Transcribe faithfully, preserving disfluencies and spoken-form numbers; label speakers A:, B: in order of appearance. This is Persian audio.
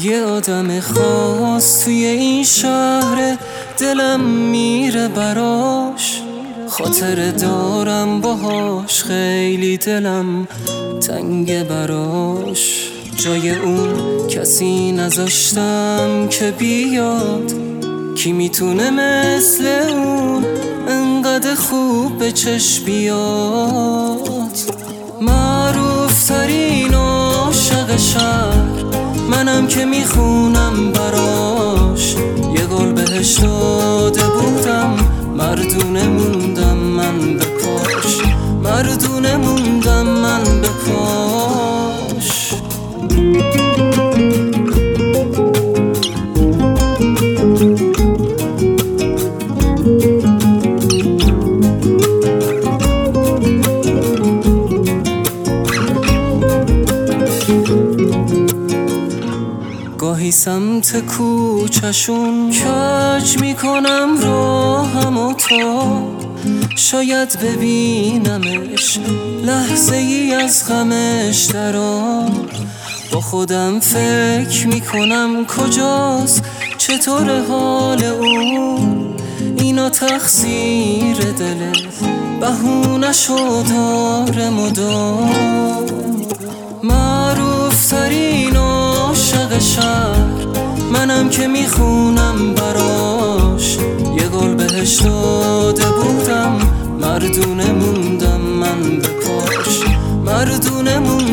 A: یه آدم خاص توی این شهر، دلم میره براش، خاطر دارم باهاش، خیلی دلم تنگ براش. جای اون کسی نذاشتم که بیاد، کی میتونه مثل اون انقدر خوب به چشم بیاد. معروف ترین عاشق شهر منم که میخونم براش، یه گل بهش داده بودم، مردونه موندم من به پاش، مردونه موندم من به پاش. گاهی سمت کوچشون کج میکنم راهم و تا شاید ببینمش لحظه ای از غمش درا. با خودم فکر میکنم کجاست، چطور حال اون، اینا تقصیر دله، بهونه‌شو داره مدام. معروف ترین عاشق شهر منم که میخونم براش، یه گل بهش داده بودم، مردونه موندم من به پاش، مردونه موندم